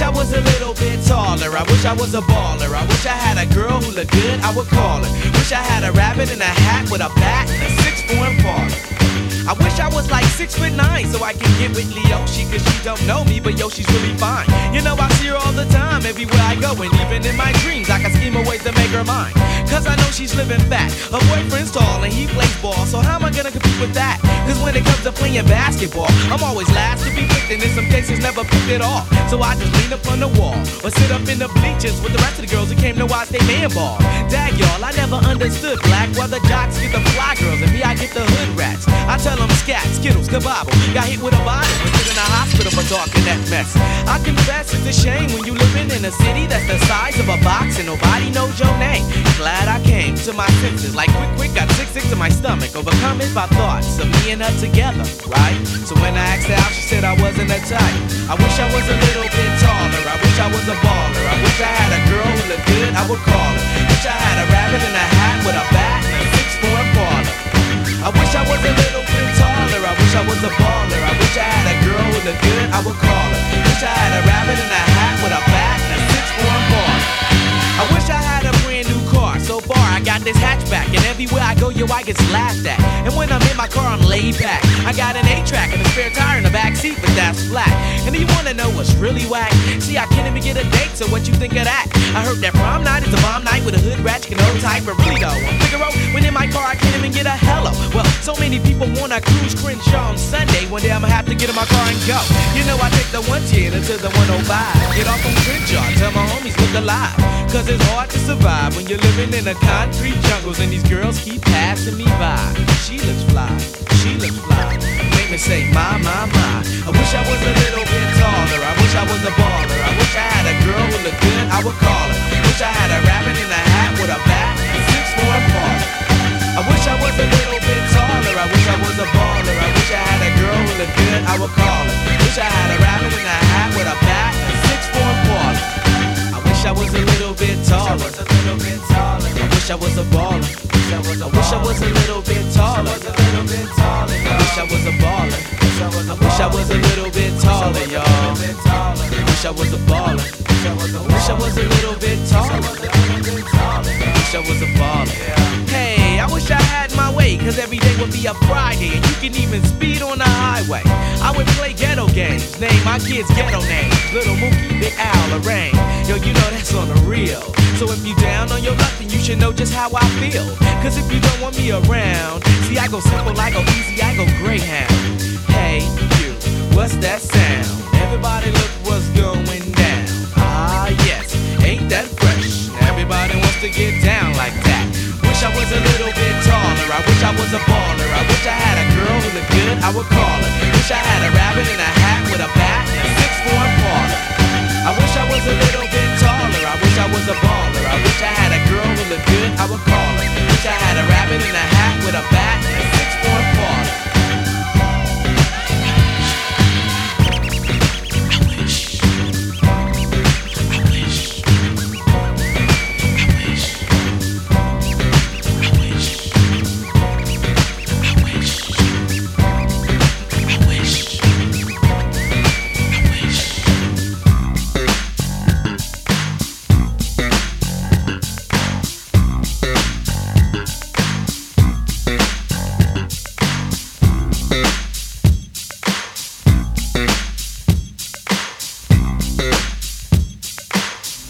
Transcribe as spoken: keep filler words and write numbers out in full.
I was a little bit taller. I wish I was a baller. I wish I had a girl who looked good, I would call her. Wish I had a rabbit in a hat with a bat and a six-form parlor. I wish I was like six foot nine so I can get with Leoshi, cause she don't know me, but yo, she's really fine. You know, I see her all the time, everywhere I go, and even in my dreams, I can scheme a ways to make her mine. Cause I know she's living fat. Her boyfriend's tall and he plays ball, so how am I gonna compete with that? Cause when it comes to playing basketball, I'm always last to be picked, and in some cases never picked at all. So I just lean up on the wall, or sit up in the bleachers with the rest of the girls who came to watch they man ball. Dag y'all, I never understood black, while the jocks get the fly girls, and me I get the hood rats. I tell them scat, skittles, kabobble. Got hit with a bottle and put in a hospital for talking that mess. I confess it's a shame when you living in a city that's the size of a box and nobody knows your name. Glad I came to my senses, like quick, quick, got sick, sick to my stomach. Overcome it by thoughts of me and her together, right? So when I asked her out, she said I wasn't a type. I wish I was a little bit taller. I wish I was a baller. I wish I had a girl who looked good, I would call her. Wish I had a rabbit in a hat with a bat and a six-form parlor. I wish I was a little bit taller. I wish I was a baller. I wish I had a girl who looked good, I would call her. Wish I had a rabbit in a hat with a bat and a six-form parlor. I wish I had a brand new car. So far I got this hatchback, and everywhere I go, yo, I get laughed at. And when I'm in my car, I'm laid back. I got an eight-track and a spare tire in the back seat, but that's flat. And do you wanna know what's really whack? See, I can't even get a date, so what you think of that? I heard that prom night is a bomb night with a hood rat, you can hold tight, but really though, I'm Figaro, when in my car I can't even get a hello. Well, so many people wanna cruise Crenshaw on Sunday. One day I'ma have to get in my car and go. You know I take the one ten until the one oh five. Get off on Crenshaw, tell my homies look alive. Cause it's hard to survive when you're living in the concrete jungles and these girls keep passing me by. She looks fly, she looks fly. Make me say my, my, my. I wish I was a little bit taller. I wish I was a baller. I wish I had a girl who looked good, I would call her. Wish I had a rabbit in a hat with a bat and six-form parlor. I wish I was a little bit taller. I wish I was a baller. I wish I had a girl who looked good, I would call her. Wish I had a rabbit in a hat with a bat and six-form parlor. I wish I was a little bit taller. I wish I was a baller. I wish I was a little bit taller. I wish I was a baller. I wish I was a little bit taller, y'all. I wish I was a baller. I wish I was a little bit taller. I wish I was a baller. Hey, I wish I had my way, cause every day would be a Friday, and you can even speed on the highway. I would play ghetto games, name my kids ghetto names. Little Mookie, Big Al, Lorraine. Yo, you know that's on the real. So if you down on your luck, then you should know just how I feel. Cause if you don't want me around, see I go simple, I go easy, I go Greyhound. Hey, you, what's that sound? Everybody look what's going down. Ah, yes, ain't that fresh? Everybody wants to get down like that. Wish I was a little bit taller. I wish I was a baller. I wish I had a girl who looked good, I would call her. Wish I had a rabbit in a hat with a